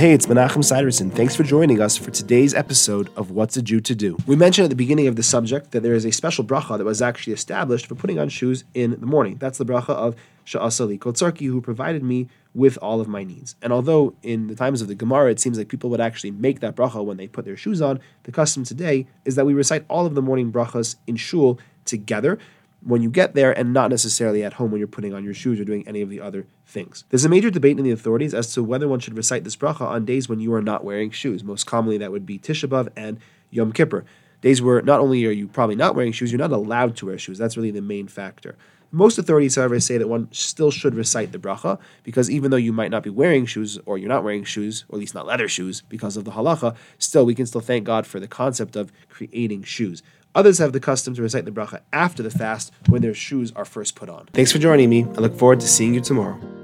Hey, it's Menachem Siderson. Thanks for joining us for today's episode of What's a Jew to Do. We mentioned at the beginning of the subject that there is a special bracha that was actually established for putting on shoes in the morning. That's the bracha of Sha'asa li kol tzarki, who provided me with all of my needs. And although in the times of the Gemara it seems like people would actually make that bracha when they put their shoes on, the custom today is that we recite all of the morning brachas in shul together when you get there and not necessarily at home when you're putting on your shoes or doing any of the other things. There's a major debate in the authorities as to whether one should recite this bracha on days when you are not wearing shoes. Most commonly that would be Tisha B'Av and Yom Kippur. Days where not only are you probably not wearing shoes, you're not allowed to wear shoes. That's really the main factor. Most authorities, however, say that one still should recite the bracha because even though you might not be wearing shoes or you're not wearing shoes, or at least not leather shoes because of the halacha, still we can still thank God for the concept of creating shoes. Others have the custom to recite the bracha after the fast when their shoes are first put on. Thanks for joining me. I look forward to seeing you tomorrow.